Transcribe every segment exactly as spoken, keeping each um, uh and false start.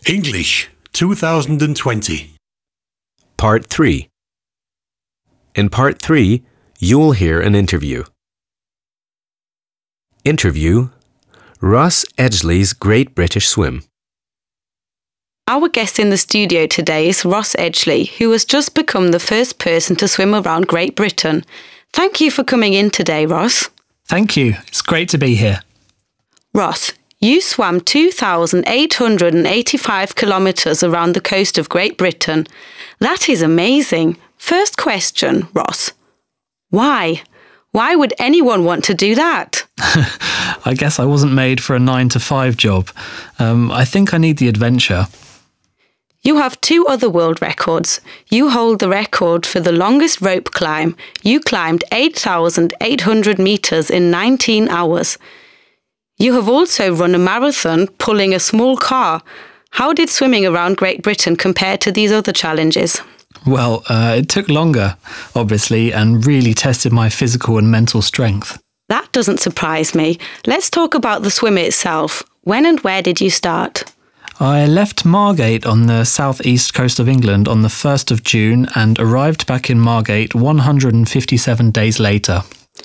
English twenty twenty. Part three. In Part three, you'll hear an interview. Interview: Ross Edgley's Great British Swim. Our guest in the studio today is Ross Edgley, who has just become the first person to swim around Great Britain. Thank you for coming in today, Ross. Thank you. It's great to be here. Ross, you swam two thousand eight hundred eighty-five kilometres around the coast of Great Britain. That is amazing. First question, Ross. Why? Why would anyone want to do that? I guess I wasn't made for a nine to five job. Um, I think I need the adventure. You have two other world records. You hold the record for the longest rope climb. You climbed eight thousand eight hundred metres in nineteen hours. You have also run a marathon pulling a small car. How did swimming around Great Britain compare to these other challenges? Well, uh, it took longer, obviously, and really tested my physical and mental strength. That doesn't surprise me. Let's talk about the swim itself. When and where did you start? I left Margate on the southeast coast of England on the first of June and arrived back in Margate one hundred fifty-seven days later.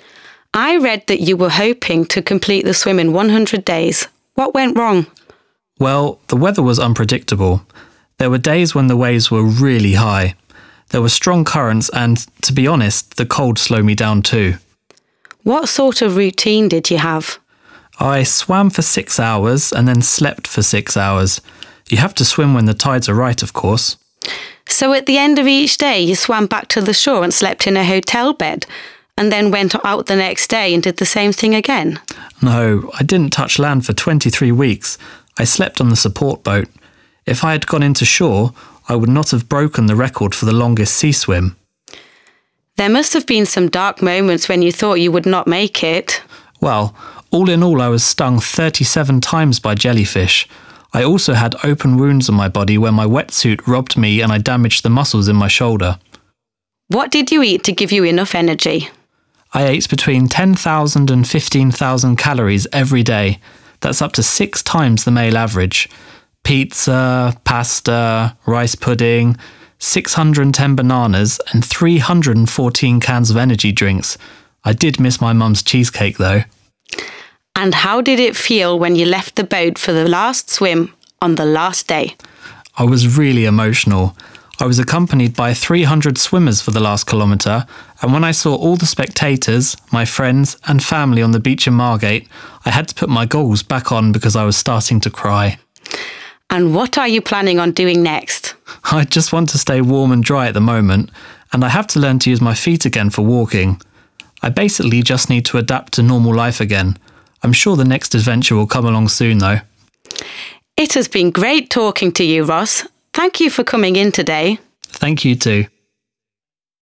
I read that you were hoping to complete the swim in one hundred days. What went wrong? Well, the weather was unpredictable. There were days when the waves were really high. There were strong currents and, to be honest, the cold slowed me down too. What sort of routine did you have? I swam for six hours and then slept for six hours. You have to swim when the tides are right, of course. So at the end of each day, you swam back to the shore and slept in a hotel bed, and then went out the next day and did the same thing again? No, I didn't touch land for twenty-three weeks. I slept on the support boat. If I had gone into shore, I would not have broken the record for the longest sea swim. There must have been some dark moments when you thought you would not make it. Well, all in all, I was stung thirty-seven times by jellyfish. I also had open wounds on my body where my wetsuit robbed me and I damaged the muscles in my shoulder. What did you eat to give you enough energy? I ate between ten thousand and fifteen thousand calories every day. That's up to six times the male average. Pizza, pasta, rice pudding, six hundred ten bananas and three hundred fourteen cans of energy drinks. I did miss my mum's cheesecake though. And how did it feel when you left the boat for the last swim on the last day? I was really emotional. I was accompanied by three hundred swimmers for the last kilometre, and when I saw all the spectators, my friends and family on the beach in Margate, I had to put my goggles back on because I was starting to cry. And what are you planning on doing next? I just want to stay warm and dry at the moment, and I have to learn to use my feet again for walking. I basically just need to adapt to normal life again. I'm sure the next adventure will come along soon though. It has been great talking to you, Ross. Thank you for coming in today. Thank you too.